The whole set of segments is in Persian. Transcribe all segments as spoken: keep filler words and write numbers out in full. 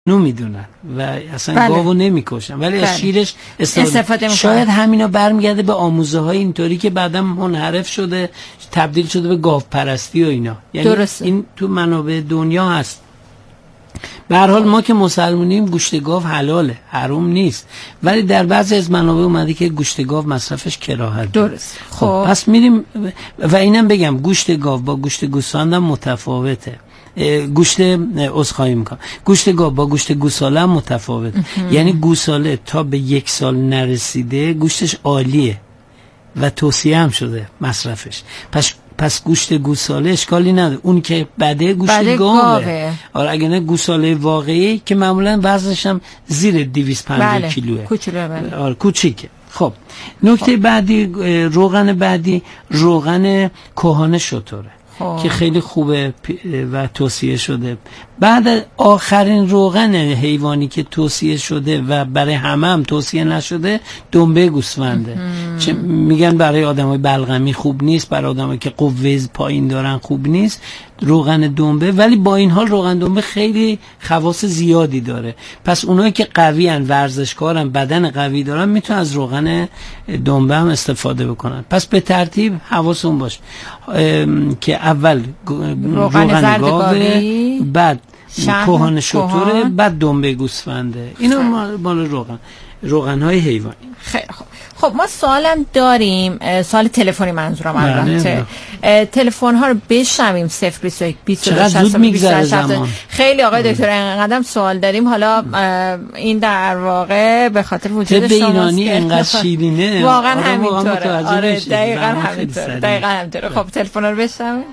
نو میدونن و اصلا بله. گاوو نمیکشن ولی بله. از شیرش استفاده, استفاده میکنن. شاید همینا برمیگرده به آموزه های اینطوری که بعدا منحرف شده، تبدیل شده به گاو پرستی و اینا. یعنی درسته. این تو منابع دنیا هست. به هر حال ما که مسلمونیم گوشت گاو حلاله، حرام نیست، ولی در بعضی از منابع اومده که گوشت گاو مصرفش کراهت. درست. خب پس میریم و اینم بگم گوشت گاو با گوشت گوسفند هم متفاوته. گوشت عذرخواهی میکنم گوشت گاو با گوشت گوساله هم متفاوت. یعنی گوساله تا به یک سال نرسیده گوشتش عالیه و توصیه هم شده مصرفش. پس پس گوشت گوساله اشکالی نداره. اون که بده گوشت گاوه. آره اگه نه گوساله واقعی که معمولا وزنش هم زیر دویست و پنجاه بله. کیلوه. کوچولوه. بله. آره کوچیکه. خب نکته خب. بعدی روغن بعدی روغن کهانه شتره که خیلی خوبه و توصیه شده. بعد آخرین روغن حیوانی که توصیه شده و برای همه هم توصیه نشده دنبه گوسفنده. چه میگن برای آدمای بلغمی خوب نیست، برای آدمایی که قوه پایین دارن خوب نیست روغن دنبه، ولی با این حال روغن دنبه خیلی خواص زیادی داره. پس اونایی که قوی ان، ورزشکارن، بدن قوی دارن میتونن از روغن دنبه هم استفاده بکنن. پس به ترتیب حواستون باشه که اول روغن گاوه، بعد کهانه شتره، بعد دنبه گوسفنده. اینا مال روغن روغن های حیوانی. خیلی خب. خب ما سوالم داریم، سوال تلفنی منظورم البته. تلفن ها رو بشنویم صفر بیست و یک بیست و دو شصت بیست و هشت. خیلی آقای دکتر اینقدر سوال داریم. حالا این در واقع به خاطر وجود شماست که ایرانی اینقدر شیرینه. واقعا همینطوره. آره دقیقاً همینطوره. دقیقاً همینطوره. خب تلفن رو بشنویم.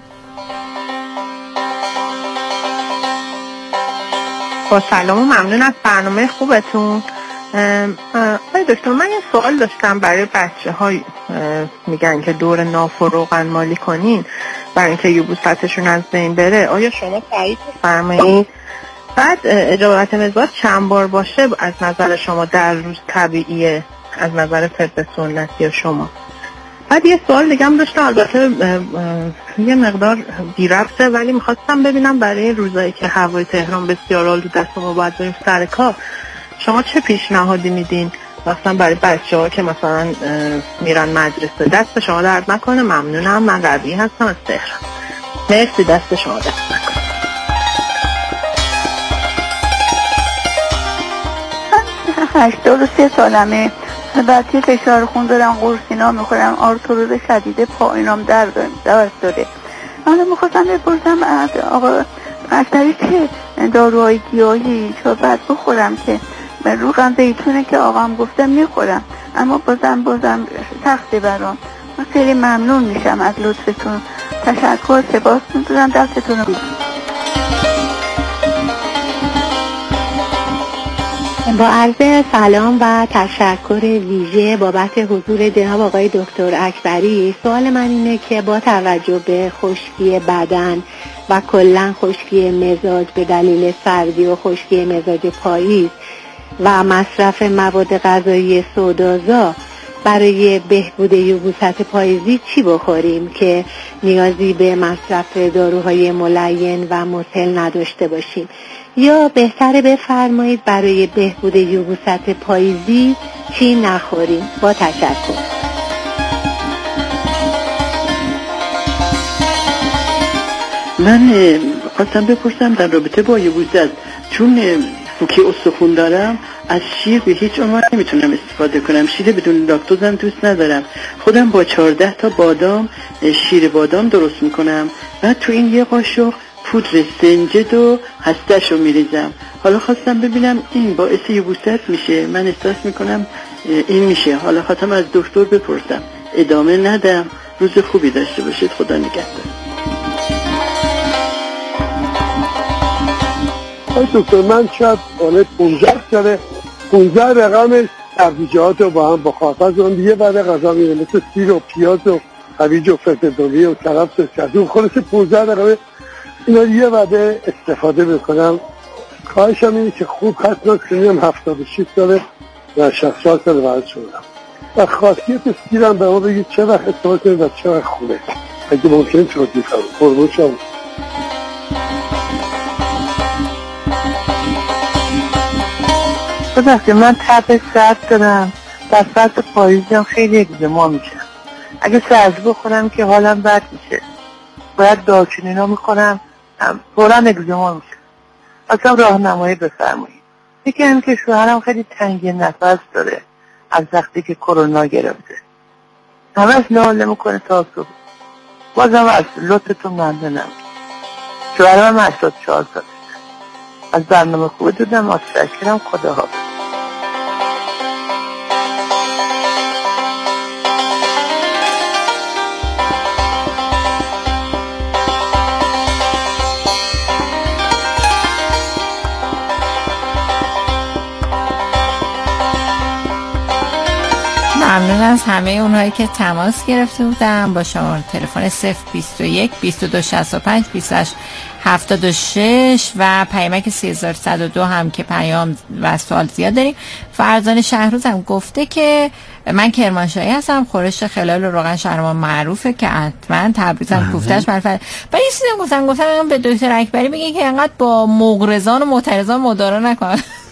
با سلام و ممنون از برنامه خوبتون. آقای دکتر من یه سوال داشتم برای بچه های میگن که دور ناف و روغن مالی کنین برای اینکه یبوستشون از بین بره، آیا شما تایید می‌فرمایید؟ بعد اجابت مزاج چند بار باشه از نظر شما در روز طبیعیه از نظر طب سنتی شما؟ بعد یه سوال دیگه هم داشتم، البته یه مقدار بی ربطه ولی میخواستم ببینم برای روزایی که هوای تهران بسیار آلوده دست ما باید بریم سر کار، شما چه پیشنهادی میدین مثلا برای بچه‌ها که مثلا میرن مدرسه؟ دست شما درد نکنه. ممنونم. من ربیع هستم از تهران. مرسی. دست شما درد نکنه. هشتاد و سه سالمه. بعدی فشار خون دارم، قرصینا میخورم، آرتروز شدیده پایینام درد داره. حالا میخواستم بپرسم آقا از طریق چه داروهای گیاهی چه باید بخورم که روغن زیتونه که آقام گفتم میخورم اما بازم بازم سخته برام. من خیلی ممنون میشم از لطفتون. تشکر. سپاس می‌کنم. دستتون رو با عرض سلام و تشکر ویژه بابت حضور جناب آقای دکتر اکبری. سوال من اینه که با توجه به خشکی بدن و کلا خشکی مزاج به دلیل سردی و خشکی مزاج پاییز و مصرف مواد غذایی سودازا برای بهبود یبوست پاییزی چی بخوریم که نیازی به مصرف داروهای ملین و مسهل نداشته باشیم، یا بهتره بفرمایید برای بهبود یبوست پاییزی چی نخوریم؟ با تشکر. من خواستم بپرسم در رابطه با یبوست، چون فوکی استخون دارم از شیر به هیچ عنوان نمیتونم استفاده کنم. شیر بدون لاکتوز هم دوست ندارم. خودم با چهارده تا بادام شیر بادام درست میکنم و تو این یه قاشق پودر سنجد و هسته‌شو میریزم. حالا خواستم ببینم این باعث یبوست میشه؟ من احساس میکنم این میشه. حالا خواستم از دکتر بپرسم. ادامه ندم. روز خوبی داشته باشید. خدا نگهدار. دکتر من شاید بالا پونزده ساله پونزده رقمش سبزیجات رو با هم با خاطر اون دیگه بعد غذا میره مثل سیر و پیاز و هویج و فلفل و کرفس و کدو خلاص پونزده رقم اینا یه وعده استفاده بکنم. خواهشم اینه که خوب خط نکنیم. هفتاد و شش ساله و شصت چهار ساله ورد شدم و خاصیت سیرم به ما بگید چه وقت استفاده کنید و چه وقت خوبه اگه ممکنه توضیح کنم. قربون شما. وقتی من تب سرد دارم، در فصل پاییزی هم خیلی اگزما میشم. اگه سرد بخورم که حالم بد میشه، باید دارچینینا میخورم، فوراً اگزما میشه. اصلا راهنمایی بفرمایید. یکی هم که شوهرم خیلی تنگی نفس داره از وقتی که کرونا گرفته، همش ناله میکنه تا صبح. بازم از لطفتون ممنونم. شوهرم هشتاد و چهار سالشه. از برنامه خوب دیدم، متشکرم. خداحافظ. ممنون از همه اونهایی که تماس گرفته بودن با شما. تلفن صفر بیست و یک بیست و دو شصت و پنج بیست و هشت هفتاد و شش و پیامک سه هزار و صد و دو هم که پیام و سوال زیاد داریم. فرزانه شهروز هم گفته که من کرمانشاهی هستم، خورش خلال و روغن شهرمان معروفه که حتما تبریزم کوفتش معرفت. ولی چیزی گفتم گفتم به دکتر اکبری بگین که انقدر با مغرضان و معترضان مدارا نکنن.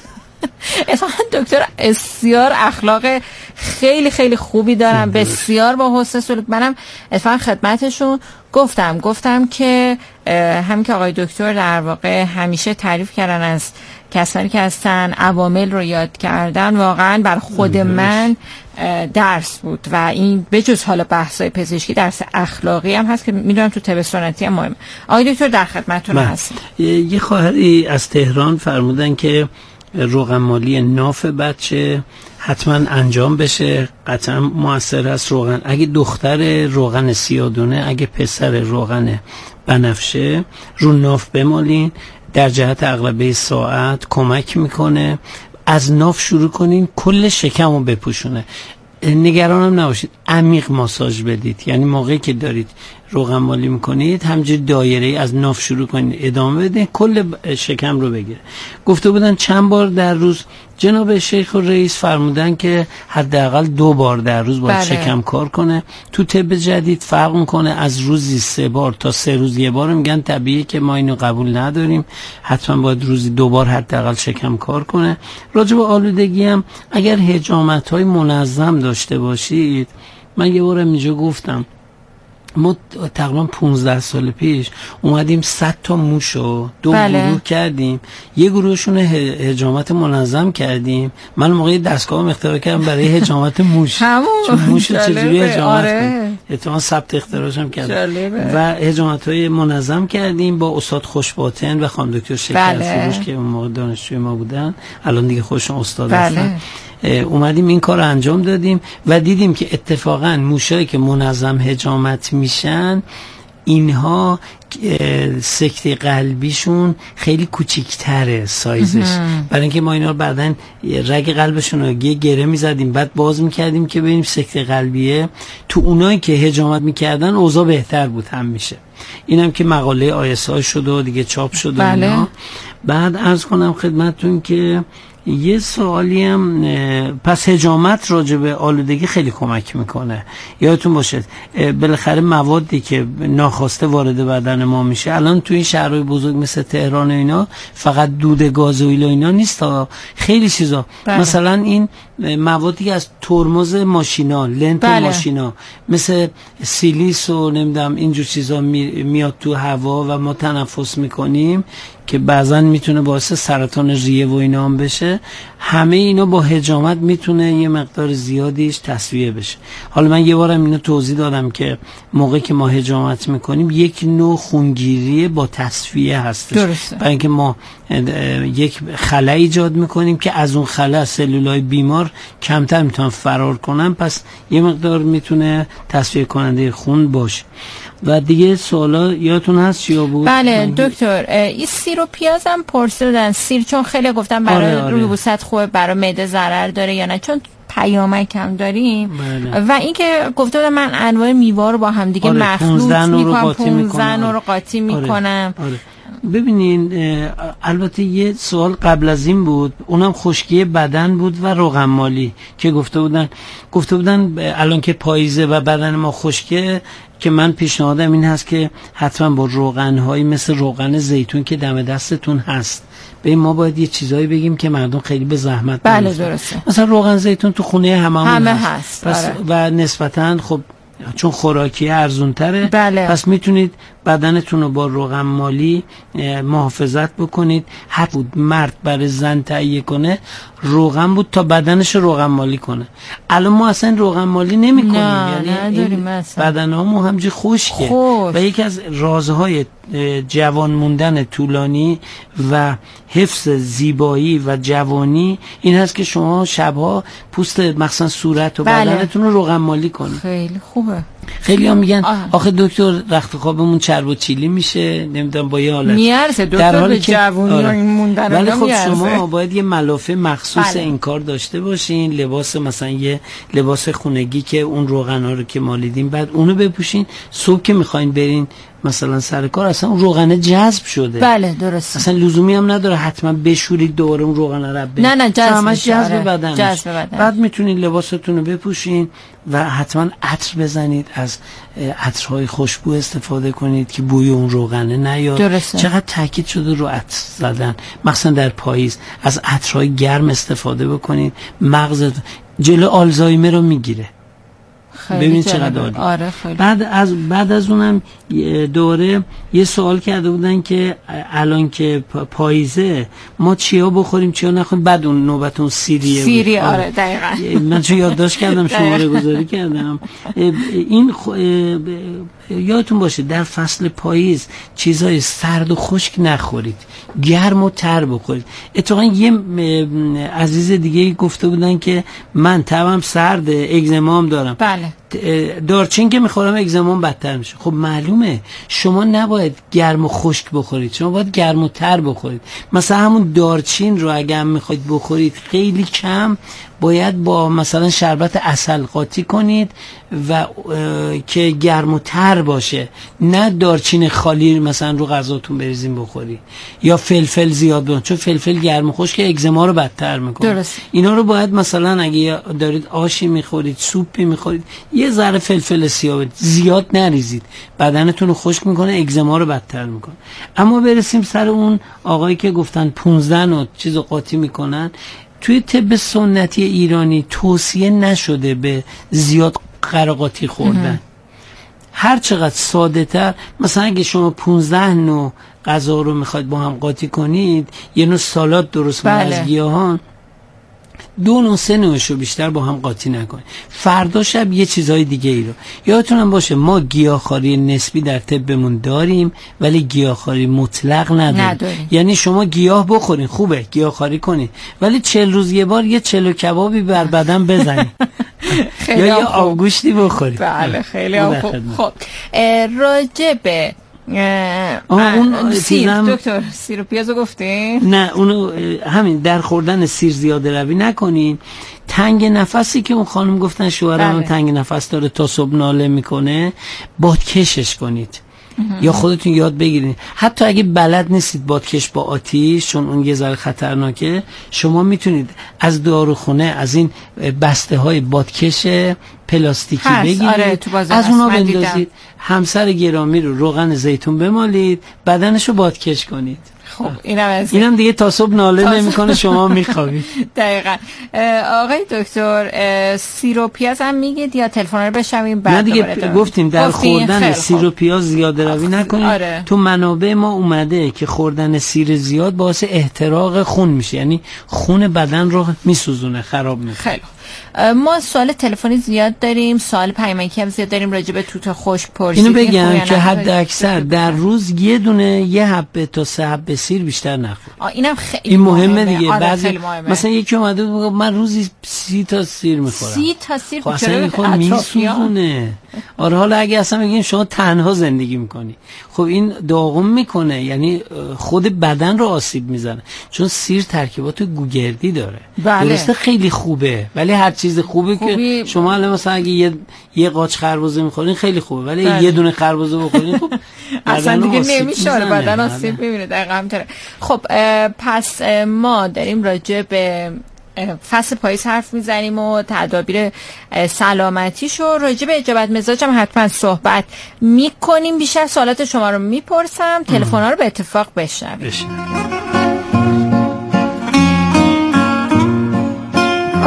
اتفاقا دکتر بسیار اخلاق خیلی خیلی خوبی دارم، بسیار با حسن سلوک. منم اتفاقا خدمتشون گفتم گفتم که همین که آقای دکتر در واقع همیشه تعریف کردن از کسانی که هستن عوامل رو یاد کردن، واقعا بر خود من درس بود و این بجز حالا بحثای پزشکی درس اخلاقی هم هست که میدونم تو طب سنتی هم مهم. آقای دکتر در خدمتتون هستم. یه خواهری از تهران فرمودن که روغن مالی ناف بچه حتما انجام بشه، قطعا موثر است. روغن اگه دختر روغن سیادونه، اگه پسر روغن بنفشه، رو ناف بمالین در جهت عقربه ساعت کمک میکنه. از ناف شروع کنین، کل شکم رو بپوشونه. نگران هم نباشید، عمیق ماساژ بدید. یعنی موقعی که دارید روغن مالی میکنید همینجوری دایره از ناف شروع کنید، ادامه بدید، کل شکم رو بگیره. گفته بودن چند بار در روز. جناب شیخ و رئیس فرمودن که حداقل دو بار در روز باید بله. شکم کار کنه. تو طب جدید فرق میکنه، از روزی سه بار تا سه روز یه بار. میگن طبیعیه که ما اینو قبول نداریم، حتما باید روزی دو بار حداقل شکم کار کنه. راجع به آلودگی هم اگر حجامت‌های منظم داشته باشید، من یه بار اینجا گفتم ما تقریبا پونزده سال پیش اومدیم صد تا موشو دو بله. گروه کردیم. یه گروهشون حجامت منظم کردیم. من موقعی دستگاه اختراع کردم برای حجامت موش. چون موش چجوری حجامت کنیم، احتمال ثبت اختراعش هم کردیم و حجامت‌های منظم کردیم با استاد خوشباطن و خانم دکتر شکرفروش که اون موقع دانشجوی ما بودن، الان دیگه خودشون استاد هستن. اومدیم این کار انجام دادیم و دیدیم که اتفاقا موشایی که منظم حجامت میشن اینها سکته قلبیشون خیلی کوچیک‌تره سایزش، برای اینکه ما اینا رو بعدن رگ قلبشون رو یه گره میزدیم بعد باز میکردیم که ببینیم سکته قلبیه. تو اونایی که حجامت میکردن اوضاع بهتر بود هم میشه. اینم که مقاله آیسای شد و دیگه چاپ شد و بله. اینا. بعد عرض کنم خدمتتون که یه سوالی هم، پس حجامت راجع به آلودگی خیلی کمک میکنه. یادتون باشه بالاخره موادی که ناخواسته وارد بدن ما میشه، الان تو این شهرهای بزرگ مثل تهران و اینا فقط دود گازوئیل و اینا نیست، خیلی چیزا بله. مثلا این موادی که از ترمز ماشینا، لنت بله. ماشینا مثل سیلیس و نمیدونم اینجور چیزا میاد تو هوا و ما تنفس میکنیم که بعضا میتونه باعث سرطان ریه و اینا هم بشه. همه اینا با حجامت میتونه یه مقدار زیادیش تصفیه بشه. حالا من یه بارم اینو توضیح دادم که موقعی که ما حجامت میکنیم یک نوع خونگیری با تصفیه هستش، برای اینکه ما یک خلا ایجاد میکنیم که از اون خلا سلولای بیمار کمتر میتونن فرار کنن، پس یه مقدار میتونه تصفیه کننده خون باشه. و دیگه سوالا یادتون هست چیا بود؟ بله دکتر، این سیر و پیاز هم پرسیدن. سیر چون خیلی گفتم برای آره آره. روبوست خوبه، برای معده ضرر داره یا نه، چون پیامک هم داریم بله. و اینکه گفته بودم من انواع میوه رو با هم دیگه آره. مخلوط میکنم، پونزده رو قاطی میکنم. آره. آره. ببینین البته یه سوال قبل از این بود، اونم خشکی بدن بود و روغن مالی که گفته بودن گفته بودن الان که پاییزه و بدن ما خشکه، که من پیشنهادم این هست که حتما با روغن‌هایی مثل روغن زیتون که دم دستتون هست به ما باید یه چیزایی بگیم که مردم خیلی به زحمت بله نمیفتن. درسته. مثلا روغن زیتون تو خونه هممون همه هست, هست. پس آره. و نسبتاً خب چون خوراکی ارزون تره بله. پس میتونید بدنتون رو با روغن مالی محافظت بکنید. هر بود مرد برای زن تهیه کنه روغن بود تا بدنش روغن مالی کنه. الان ما اصلا روغن مالی نمی کنیم، یعنی بدنمون همجوری خشکه خوش. و یکی از رازهای جوان موندن طولانی و حفظ زیبایی و جوانی این هست که شما شبها پوست مثلا صورت و بله. بدنتون رو روغن مالی کنید. خیلی خوبه. خیلی هم میگن آه. آخه دکتر رخت خوابمون چرب و چیلی میشه، نمیدونم با یه حالت میارزه دکتر به جوونی آره. این موندن ولی خب میارزه. شما باید یه ملافه مخصوص بله. این کار داشته باشین، لباس مثلا یه لباس خونگی که اون روغن ها رو که مالیدین بعد اونو بپوشین. صبح که میخواین برین مثلا سر کار اصلا اون روغنه جذب شده. بله درست. اصلا لزومی هم نداره حتما بشورید دوباره اون روغنه رو برید. نه نه جذب جذب آره. بدن. جذب بدن. بعد میتونید لباستون رو بپوشین و حتما عطر بزنید، از عطرهای خوشبو استفاده کنید که بوی اون روغنه نیاد. درسته. چقدر تاکید شده رو عطر زدن مثلا در پاییز، از عطرهای گرم استفاده بکنید. مغز جلو آلزایمر رو میگیره. ببین چقدر عالی. آره خیلی. بعد از بعد از اونم دوره یه سوال کرده بودن که الان که پاییزه ما چیا بخوریم چیا نخوریم، بعد اون نوبت اون سیریه سیری آره, آره دقیقاً من چون یادداشت کردم شماره گذاری کردم. این خ... یادتون باشه در فصل پاییز چیزای سرد و خشک نخورید، گرم و تر بخورید. اتفاقا یه عزیز دیگه گفته بودن که من تبم سرده اگزمام دارم. بله. دارچین که میخورم اگزمام بدتر میشه. خب معلومه شما نباید گرم و خشک بخورید، شما باید گرم و تر بخورید. مثلا همون دارچین رو اگه هم میخواید بخورید خیلی کم، باید با مثلا شربت عسل قاطی کنید و که گرم و تر باشه، نه دارچین خالی مثلا رو غذاتون بریزین بخوری، یا فلفل زیاد بخورید چون فلفل گرم و خشک اگزما رو بدتر میکنه. درست. اینا رو باید مثلا اگه دارید آشی میخورید سوپی میخورید یه ذره فلفل سیاه زیاد نریزید، بدنتون رو خشک میکنه اگزما رو بدتر میکنه. اما برسیم سر اون آقایی که گفتن پانزده نوع چیزو قاطی میکنن. توی طب سنتی ایرانی توصیه نشده به زیاد قرقاتی خوردن. هر چقدر ساده تر، مثلا اگه شما پانزده نوع غذا رو میخواید با هم قاطی کنید، یه نوع سالاد درست کنید بله. از گیاهان، دو نوع سه نوعشو بیشتر با هم قاطی نکنید. فردا شب یه چیزای دیگه ای رو یادتونم باشه. ما گیاهخواری نسبی در طبمون داریم ولی گیاهخواری مطلق نداریم. نداریم. یعنی شما گیاه بخورین خوبه، گیاهخواری کنین، ولی چهل روز یه بار یه چلو کبابی بر بدن بزنید یا یه آبگوشتی بخورید. بله خیلی خوب. خب راجع به اون سیر دکتر سیر و پیازو گفتین؟ نه اونو همین در خوردن سیر زیاده روی نکنین. تنگ نفسی که اون خانم گفتن شوهرم بله. تنگ نفس داره تا صبح ناله میکنه، بادکشش کنید یا خودتون یاد بگیرید. حتی اگه بلد نیستید بادکش با آتیش، چون اون یه ذره خطرناکه، شما میتونید از داروخونه از این بسته های بادکش پلاستیکی بگیرید آره، از اونا بندازید. همسر گرامی رو روغن زیتون بمالید، بدنشو بادکش کنید. خب اینم از اینم دیگه تا صبح ناله نمیکنه شما میخوابید. دقیقاً. آقای دکتر سیر و پیاز هم میگید یا تلفن رو بشنویم بعد؟ نه دیگه گفتیم در خوردن سیر و پیاز زیاده روی نکنید. آره. تو منابع ما اومده که خوردن سیر زیاد باعث احتراق خون میشه، یعنی خون بدن رو میسوزونه، خراب میکنه. خیلی ما سوال تلفنی زیاد داریم، سوال پیامکی هم زیاد داریم راجع به توت خشک پرسیدیم. اینو بگم که حد اکثر در روز یه دونه یه حبه تا سه حبه سیر بیشتر نخور. اینم خیلی این مهمه, مهمه دیگه. آره بعضی مثلا یکی اومده بود من روزی سی تا سیر میخورم. سی تا سیر خب اصلا میخوام میسوزونه. آره حالا اگه اصلا بگین شما تنها زندگی میکنی، خب این داغم میکنه، یعنی خود بدن رو آسیب میزنه، چون سیر ترکیبات گوگردی داره. بله. درسته خیلی خوبه، ولی هر چیز خوبه خوبی... که شما الان مثلا اگه یه یه قاچ خربزه میخورین خیلی خوبه، ولی بله. یه دونه خربزه بخورین خب اصلا دیگه نمیشه، بدن آسیب میبینه. دقیقاً همینطوره. خب پس ما داریم راجع به فصل پاییز حرف میزنیم و تدابیر سلامتیشو، راجع به اجابت مزاج هم حتما صحبت میکنیم. بیشتر سوالات شما رو میپرسم، تلفن‌ها رو به اتفاق بشنویم.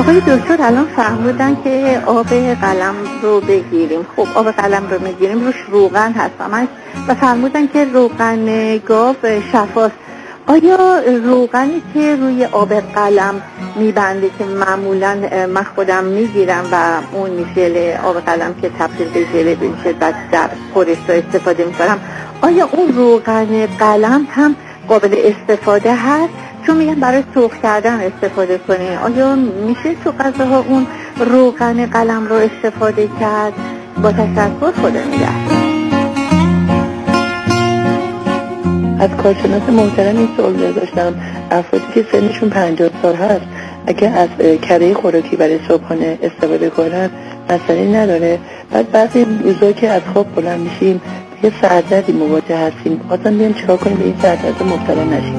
آقای دکتر الان فرمودن که آب قلم رو بگیریم. خب آب قلم رو میگیریم روش روغن هست و فرمودن که روغن گاو شفاست. آیا روغنی که روی آب قلم میبنده که معمولا من خودم میگیرم و اون ژل آب قلم که تبدیل به ژل بشه بعد در خورشتا استفاده میکنم، آیا اون روغن قلم هم قابل استفاده هست؟ چون میگن برای سرخ کردن استفاده کنین. آیا میشه تو غذاها اون روغن قلم رو استفاده کرد؟ با تشکر، خدا نگهدار. از کارشناس محترم این سوال داشتم، افرادی که سنشون پنجاه سال هست اگه از کره خوراکی برای صبحانه استفاده کنن مسئله نداره؟ بعد بعضی روزا که از خواب بلند میشیم یه سردردی مواجه هستیم، آدم بیان چیکار کنیم به این سردرد مبتلا نشیم؟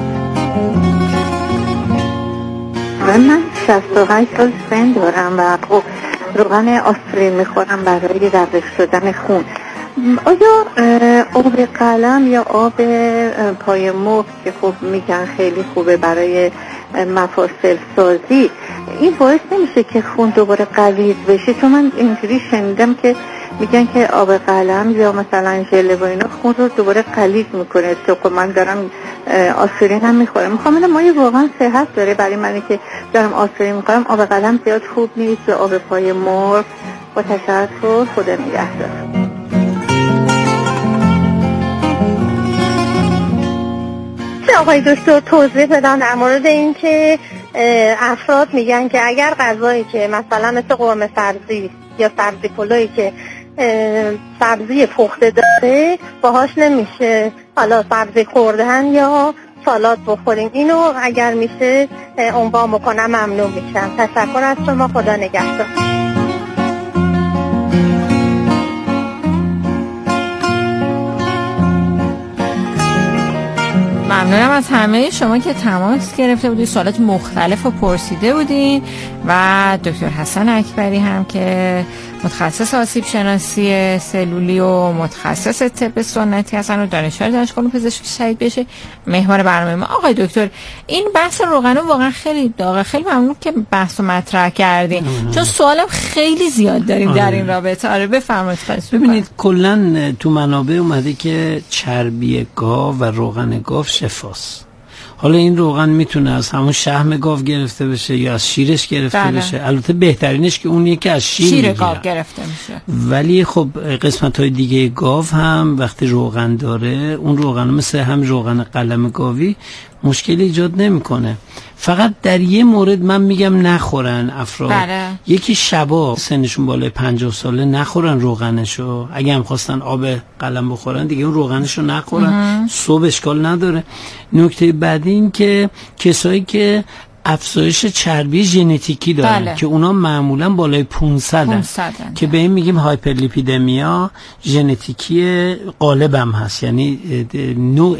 من شصت و هشت سال سن دارم و خب روغن آسپرین میخورم برای رقیق شدن خون. آیا آب قلم یا آب پای مفت که خب میگن خیلی خوبه برای مفاصل سازی، این باعث نمیشه که خون دوباره غلیظ بشه؟ چون من اینجوری شنیدم که میگن که آب قلم یا مثلا ژل و اینا خون رو دوباره غلیظ میکنه. تو من دارم آسپرین هم میخورم، میخوام ببینم آیا واقعا صحت داره برای منی که دارم آسپرین میخورم آب قلم زیاد خوب نیست یا آب پای مرغ؟ با تشکر، خدا نگهدار. آقای دکتر توضیح بدن در مورد این که افراد میگن که اگر غذایی که مثلا مثل قرمه سبزی یا سبزی پلویی که سبزی پخته داره باهاش نمیشه حالا سبزی خوردن یا سالاد بخوریم، اینو اگر میشه عنوان بکنم ممنون میشم. تشکر از شما، خدا نگهدار. ممنونم از همه شما که تماس گرفته بودید، سوالات مختلف رو پرسیده بودین و دکتر حسن اکبری هم که متخصص آسیب شناسی سلولی و متخصص طب سنتی هستن و دانشیار دانشگاه پزشکی شهید بشه محور برنامه ما. آقای دکتر این بحث روغن واقعا خیلی داغه، خیلی ممنون که بحث رو مطرح کردین چون سوالم خیلی زیاد داریم آره. در این رابطه. آره بفرمایید. ببینید کلا تو منابع اومده که چربی گاو و روغن گاو شفاست. حالا این روغن میتونه از همون شحم گاو گرفته بشه یا از شیرش گرفته بله. بشه. البته بهترینش که اونیه که از شیر, شیر گاو گرفته میشه، ولی خب قسمت های دیگه گاو هم وقتی روغن داره اون روغن مثل هم روغن قلم گاوی مشکلی ایجاد نمیکنه. فقط در یه مورد من میگم نخورن افراد بله. یکی شبا سنشون بالای پنجاه ساله نخورن روغنشو، اگه هم خواستن آب قلم بخورن دیگه اون روغنشو نخورن، صبح اشکال نداره. نکته بعدی این که کسایی که افزایش چربی ژنتیکی دارن بله. که اونا معمولا بالای پانصد که به این میگیم هایپرلیپیدمیا ژنتیکی غالب هم هست، یعنی نوع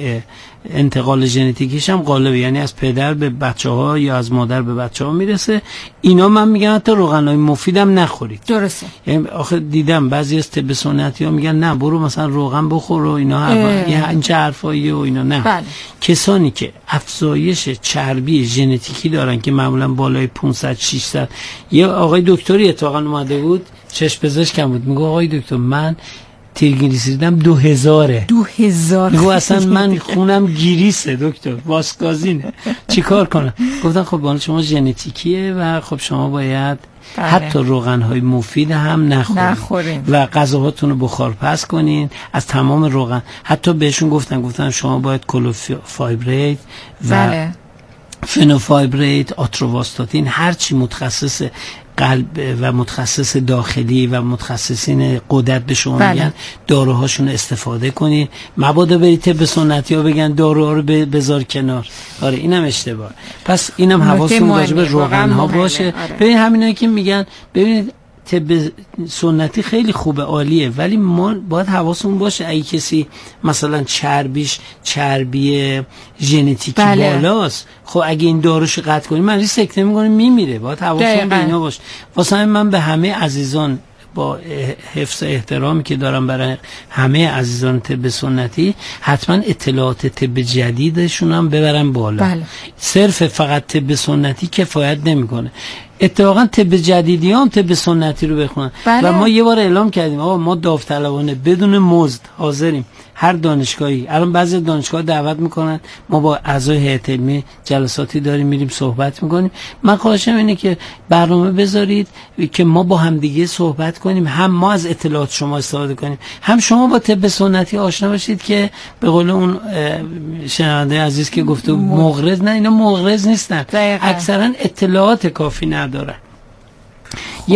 انتقال ژنتیکیش هم غالبه، یعنی از پدر به بچه ها یا از مادر به بچه ها میرسه. اینا من میگم حتی روغنای مفیدم نخورید. درسته. یعنی آخه دیدم بعضی از طب سنتی ها میگن نه برو مثلا روغن بخور و اینا یه اینجا حرفاییه و اینا نه بله. کسانی که افزایش چربی ژنتیکی دارن که معمولا بالای پانصد ششصد، یه آقای دکتری اتفاقا اومده بود چشم پزشکم بود میگه آقای دکتر من تیرگیریسی دیدم دو هزاره دو هزار میگو اصلا من خونم گیریسه دکتر واسکازینه چی کار کنم؟ گفتن خب بالا شما ژنتیکیه و خب شما باید بله. حتی روغن‌های مفید هم نخورین, نخورین. و غذاهاتون رو بخار پس کنین از تمام روغن. حتی بهشون گفتن گفتن شما باید کلوفایبریت و بله. فنوفایبریت، آتروواستاتین، هرچی متخصص قلب و متخصص داخلی و متخصصین غدد به شما بله. میگن داروهاشون استفاده کنین. مبادا برید طب سنتی ها بگن داروها رو بذار کنار. آره اینم اشتباه. پس اینم حواستون راجع به روغن ها باشه. آره. ببین همینایی که میگن ببینید طب سنتی خیلی خوبه عالیه، ولی ما باید حواسمون باشه اگه کسی مثلا چربیش چربی ژنتیکی بله. بالاست، خب اگه این داروشو قطع کنیم مریض سکته میکنه میمیره. باید حواسمون به اینا باشه. واسه من به همه عزیزان با حفظ احترامی که دارم برای همه عزیزان طب سنتی، حتما اطلاعات طب جدیدشون هم ببرن بالا. بله. صرف فقط طب سنتی کفایت نمیکنه. اتفاقا طب جدیدی هم طب سنتی رو بخونن. بله. و ما یه بار اعلام کردیم آقا ما داوطلبانه بدون مزد حاضریم هر دانشگاهی، الان بعضی دانشگاه دعوت میکنن، ما با اعضای هیئت علمی جلساتی داریم میریم صحبت میکنیم. من خواهشم اینه که برنامه بذارید که ما با هم دیگه صحبت کنیم، هم ما از اطلاعات شما استفاده کنیم، هم شما با طب سنتی آشنا باشید که به قول اون شنونده عزیز که گفته مغرض، نه اینا مغرض نیستن، اکثرا اطلاعات کافی ندارن. یه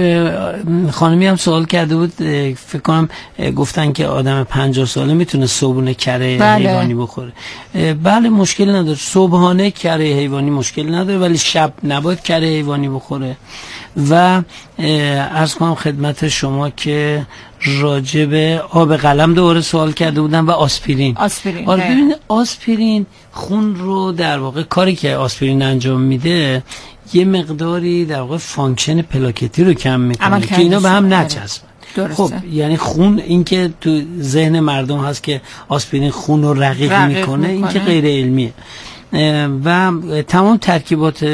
خانمی هم سوال کرده بود، فکر کنم گفتن که آدم پنجاه ساله میتونه صبحونه کره بله. حیوانی بخوره. بله مشکل نداره، صبحانه کره حیوانی مشکل نداره، ولی شب نباید کره حیوانی بخوره. و عرض کنم خدمت شما که راجب آب قلم دوباره سوال کرده بودن و آسپرین. آسپرین. آره ببینید آسپرین خون رو در واقع کاری که آسپرین انجام میده یه مقداری در واقع فانکشن پلاکتی رو کم میکنه که اینا به هم نچسبن. خب یعنی خون، این که تو ذهن مردم هست که آسپرین خون رو رقیق, رقیق میکنه، این که غیر علمیه. و تمام ترکیبات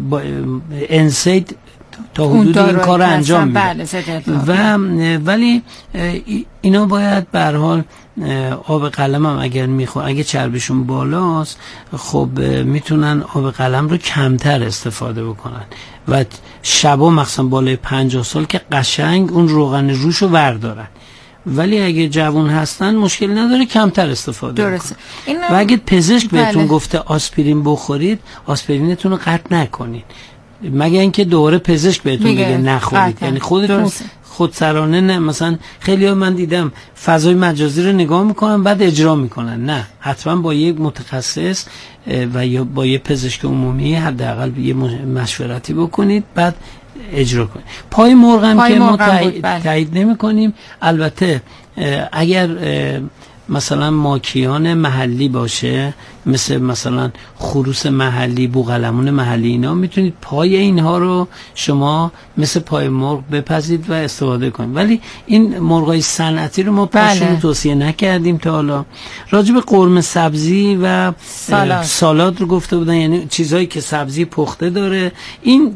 انسید تا حدود این کار رو انجام میده. بله و ولی اینا باید به هر حال آب قلم هم اگر میخوان، اگه چربیشون بالاست، خب میتونن آب قلم رو کمتر استفاده بکنن و شبا مخصوصا بالای پنجاه سال که قشنگ اون روغن روش رو وردارن. ولی اگه جوان هستن مشکل نداره کمتر استفاده درسته. بکنن. و اگه پزشک بله. بهتون گفته آسپرین بخورید، آسپرینتون رو قطع نکنید، مگه اینکه دوباره پزشک بهتون بگه نخورید. یعنی خودتون درسته. خودسرانه نه. مثلا خیلی ها من دیدم فضای مجازی رو نگاه میکنن بعد اجرا میکنن. نه، حتما با یک متخصص و یا با یک پزشک عمومی حداقل یه مشورتی بکنید بعد اجرا کنید. پای مرغ هم که ما تایید نمی کنیم. البته اگر مثلا ماکیان محلی باشه، مثل مثلا خروس محلی، بوقلمون محلی، اینا میتونید پای اینها رو شما مثل پای مرغ بپزید و استفاده کنید. ولی این مرغای صنعتی رو ما پاشون بله. توصیه نکردیم تا حالا. راجع به قرمه سبزی و سالاد. سالاد رو گفته بودن، یعنی چیزهایی که سبزی پخته داره. این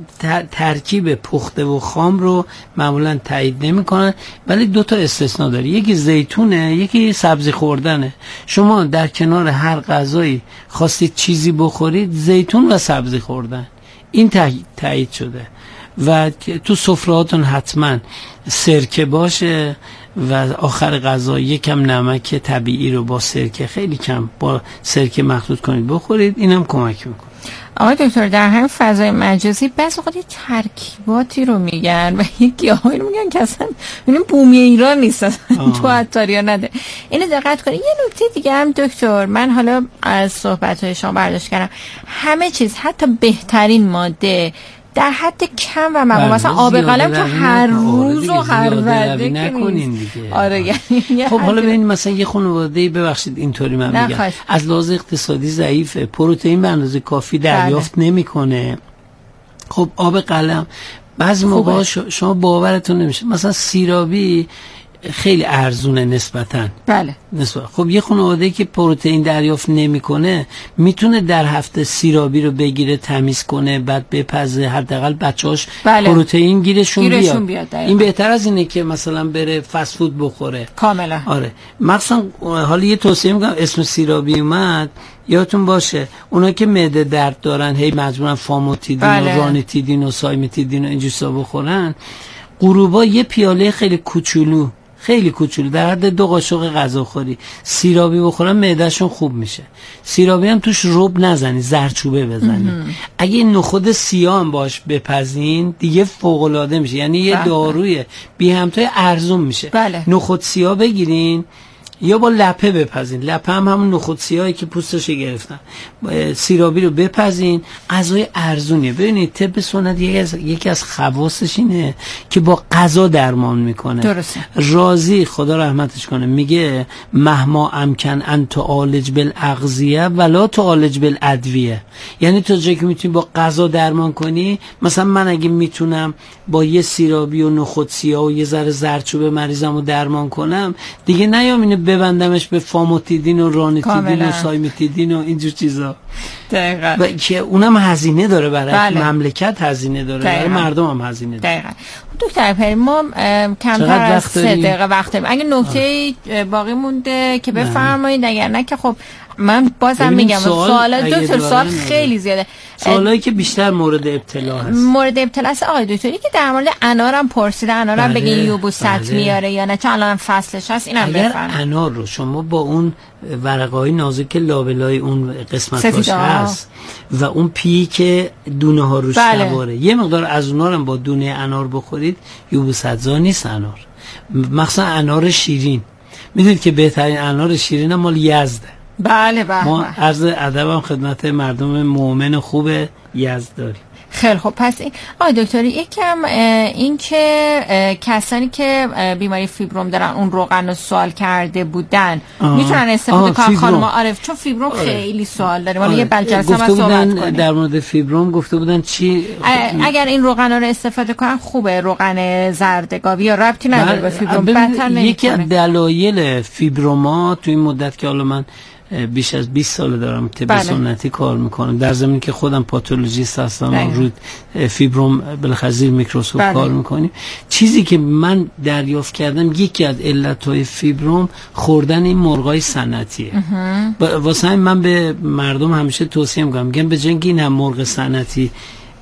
ترکیب پخته و خام رو معمولا تایید نمی‌کنن، ولی دو تا استثناء داره، یکی زیتونه، یکی سبزی خوردنه. شما در کنار هر غذایی خواستید چیزی بخورید، زیتون و سبزی خوردن، این تایید شده. و تو سفرهاتون حتما سرکه باشه و آخر غذا یکم نمک طبیعی رو با سرکه، خیلی کم با سرکه مخلوط کنید بخورید، اینم کمک میکنه. آقای دکتر در همین فضای مجازی بعضی وقت ترکیباتی رو میگن و یکی آقایی رو میگن که اصلا ببینیم بومی ایران نیست، تو عطاریا نده. اینو دقت کنید. یه نکته دیگه هم دکتر، من حالا از صحبت‌های شما برداشت کردم، همه چیز حتی بهترین ماده در حد کم و مقام، مثلا آب قلم که هر روز و هر وعده نکنین دیگه. آره یعنی خب حالا ببینید مثلا یه خانواده، ببخشید اینطوری من میگم، از لحاظ اقتصادی ضعیفه، پروتئین به اندازه کافی دریافت نمیکنه. خب آب قلم بعضی موقع شما باورتون نمیشه، مثلا سیرابی خیلی ارزونه نسبتاً. بله. نسبت. خب یه خانواده‌ای که پروتئین دریافت نمیکنه میتونه در هفته سیرابی رو بگیره، تمیز کنه، بعد بپزه، حداقل بچه‌هاش بله. پروتئین گیرشون, گیرشون بیاد, بیاد این بهتر از اینه که مثلا بره فست فود بخوره. کاملا. آره. مثلا حالا یه توصیه میگم، اسم سیرابی اومد یادتون باشه، اونا که معده درد دارن هی مجبورن فاموتیدین بله. و رانیتیدین و سایمتیدین و اینجوسا بخورن، غروبا یه پیاله خیلی کوچولو خیلی کوچولو در حد دو قاشق غذاخوری سیرابی بخورن معدهشون خوب میشه. سیرابی هم توش رب نزنی، زردچوبه بزنی. اگه نخود سیاه هم باش بپزین دیگه فوق العاده میشه، یعنی یه بله. داروی بی همتای ارزون میشه. بله. نخود سیاه بگیرین، یا با لپه بپزین. لپه هم همون نخود سیاهی که پوستش گرفتن. سیرابی رو بپزین. غذای ارزونیه. ببینید طب سنت یکی از یکی از خواصش اینه که با غذا درمان میکنه. درسته. رازی خدا رحمتش کنه میگه مهما امکن ان تعالج بالاغذیه ولا تعالج بالادویه. یعنی تو جایی که میتونی با غذا درمان کنی، مثلا من اگه میتونم با یه سیرابی و نخود سیاه و یه ذره زردچوبه مریضمو درمان کنم، دیگه نیام اینو ببندمش به فاموتیدین و رانیتیدین و سایمیتیدین و اینجور چیزا. دقیقاً. و که اونم هزینه داره برای بله. مملکت، هزینه داره دقیقاً. برای مردم هم هزینه داره. دقیقاً. دکتر پری ما کمتر از سه دقیقه وقت داریم. اگه نکته باقی مونده که بفرمایید، اگر نه که خب من بازم میگم سوال دکتر سوال خیلی زیاده. سوالایی که بیشتر مورد ابتلا هست. مورد ابتلا است آقای دکتری که در مورد انارم پرسیده، انارم بله. بگین یوبوست بله. میاره یا نه، چون الان فصلش هست. اینم اگر بفرمایید. انار رو شما با اون ورقه‌های نازک لابلای اون قسمتاش هست و اون پی که دونه ها روش بله. سواره، یه مقدار از اونها هم با دونه انار بخورید، یوبوست‌زا نیست انار. مخصوصا انار شیرین. میدونید که بهترین انار شیرین هم مال یزده. بله بله. ما عرض ادبم خدمت مردم مؤمن خوب یزد داریم. خیلی خب. پس این آقای دکتری یکم این که کسانی که بیماری فیبروم دارن اون روغن رو سوال کرده بودن میتونن استفاده کنن خانم عارف؟ چون فیبروم آره. خیلی سوال داره. ولی یه بلجلسه هم صحبت کنیم در مورد فیبروم. گفته بودن چی اگر این روغن رو استفاده کنن خوبه؟ روغن زردگاوی یا ربطی نداره به فیبروم؟ بهتر نمیکنه؟ یکی از دلایل فیبروما تو این مدت که حالا من بیش از بیست سال دارم طب بله. سنتی کار میکنم، در زمین که خودم پاتولوژیست هستم، روی فیبروم بالاخره زیر میکروسکوپ بله. کار میکنیم. چیزی که من دریافت کردم یکی از علتهای فیبروم خوردن این مرغای صنعتیه. واسه همین من به مردم همیشه توصیه میکنم، میگم به جای اینکه این هم مرغ صنعتی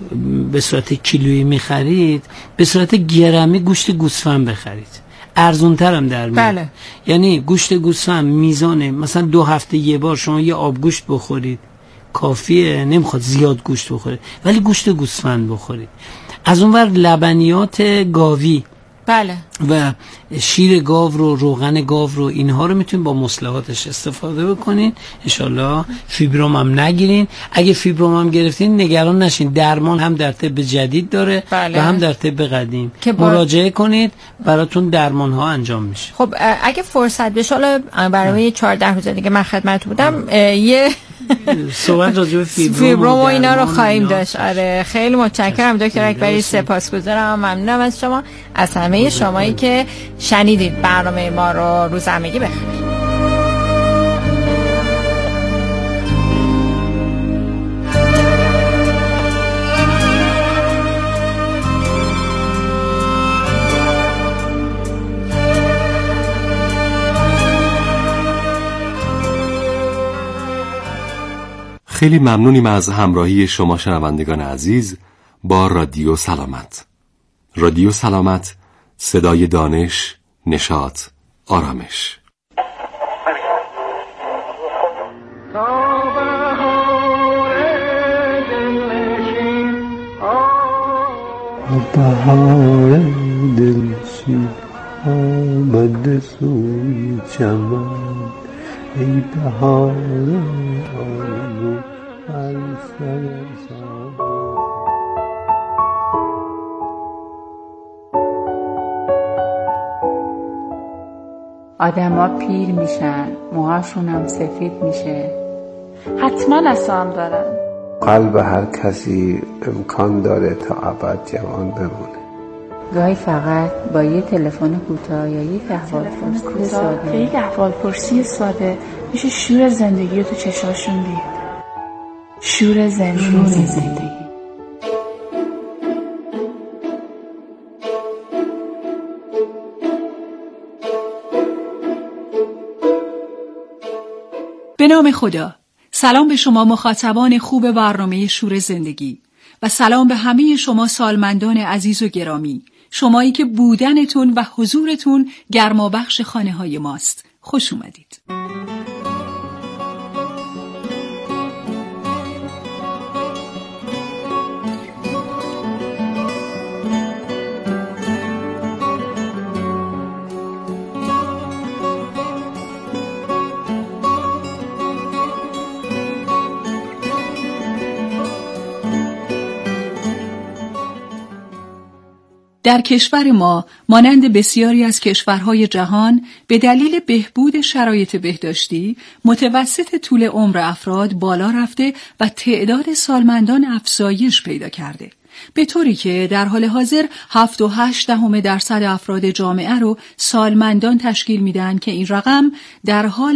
به صورت کیلویی میخرید، به صورت گرمی گوشت گوسفند بخرید، ارزونتر هم در میاد. بله. یعنی گوشت گوسفند میزانه مثلا دو هفته یه بار شما یه آب گوشت بخورید کافیه، نمیخواد زیاد گوشت بخورید، ولی گوشت گوسفند بخورید. از اونور لبنیات گاوی بله. و شیر گاو رو، روغن گاو رو، اینها رو میتونید با مصلحاتش استفاده بکنین. انشالله فیبروم هم نگیرین. اگه فیبروم هم گرفتین نگران نشین، درمان هم در طب جدید داره بله. و هم در طب قدیم که با... مراجعه کنید براتون درمان ها انجام میشه. خب اگه فرصت بشه، حالا برای چهارده روز دیگه من خدمت بودم یه صحبت راجع به فیبروم, فیبروم و اینا رو خواهیم داشت. آره خیلی متشکرم دکتر اکبری، سپاسگزارم، ممنونم از شما، از همه شمایی که شنیدید برنامه ما رو. روز همگی بخیر. خیلی ممنونیم از همراهی شما شنوندگان عزیز با رادیو سلامت. رادیو سلامت، صدای دانش، نشاط، آرامش. بهار دلشین آمده سوی چمن، ای بهار آرزو بر سر آدم ها پیر میشن، موهاشون هم سفید میشه، حتما اسام دارن. قلب هر کسی امکان داره تا ابد جوان بمونه. گاهی فقط با یه تلفن کوتاه یا یک احوالپرسی ساده یک احوالپرسی ساده میشه شور زندگی رو تو چشاشون دید. شور زندگی, شور زندگی. به نام خدا. سلام به شما مخاطبان خوب برنامه شور زندگی و سلام به همه شما سالمندان عزیز و گرامی، شمایی که بودنتون و حضورتون گرمابخش خانه های ماست. خوش اومدید. در کشور ما مانند بسیاری از کشورهای جهان به دلیل بهبود شرایط بهداشتی متوسط طول عمر افراد بالا رفته و تعداد سالمندان افزایش پیدا کرده، به طوری که در حال حاضر هفت و هشت دهم درصد افراد جامعه رو سالمندان تشکیل میدن که این رقم در حال